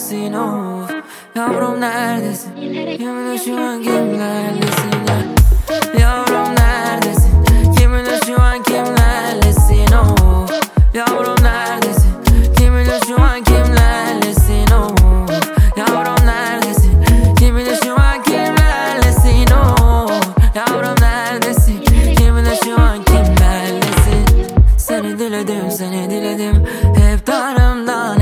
neredesin of? Yavrum neredesin? Kiminle şu an kimlerlesin ya? Yavrum neredesin? Kiminle şu an kimlerlesin of? Yavrum neredesin? Kiminle şu an kimlerlesin of? Yavrum neredesin? Kiminle şu an kimlerlesin of? Yavrum neredesin? Kiminle şu an kimlerlesin? Seni diledim hep darımdan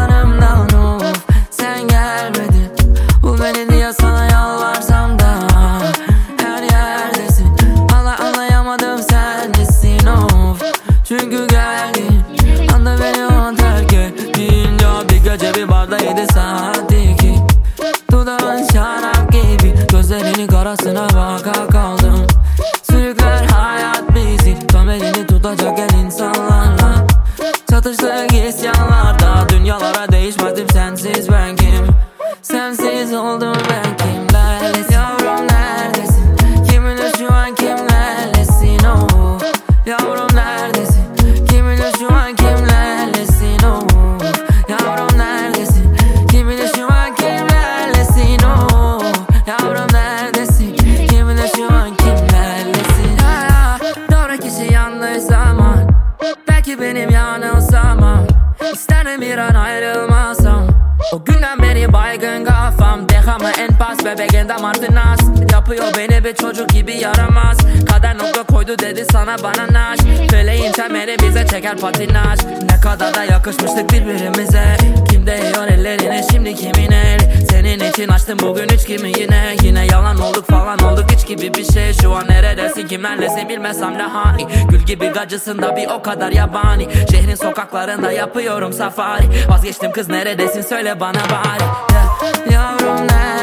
of. Sen gelmedin, bu beni diye sana yalvarsam da her yerdesin. Anlayamadım sen nesin of. Çünkü geldin anda beni o an terk ettin. Ya bir gece bir barda 7 saatti ki dudağın şarap gibi, gözlerinin karasına baka kaldım. Sürükler hayat bizi, tam elini tutacak el insanlarla. Çatıştık isyanlarda, dünyalara değişmedim sensiz ben kim? Sensiz oldum ben kimlerlesin? Yavrum neredesin? Kiminle şu an kimlerlesin of? Yavrum neredesin? Kiminle şu an kimlerlesin of? Yavrum neredesin? Kiminle şu an kimlerlesin of? Yavrum neredesin? Kiminle şu an kimlerlesin? Doğru kişi yanlış zaman, belki benim yanılsamam. İsterim bir an ayrılmasam. O günden beri baygın kafam. Dehamı en pas bebeğin damardı nas. Yapıyor beni bir çocuk gibi yaramaz. Kader nokta koydu dedi sana bana naş. Feleğin temeli bize çeker patinaj. Ne kadar da yakışmıştık birbirimize. Kim değiyor ellerine şimdi kimin el? Senin için açtım bugün üç kimi yine yalan olduk falan olduk hiç gibi bir şey. Şu an neredesin kimlerlesin bilmesem de hani. Gül gibi gacısın da bir o kadar yabani. Şehrin sokaklarında yapıyorum safari. Vazgeçtim kız neredesin söyle bana bari. Yavrum nerede?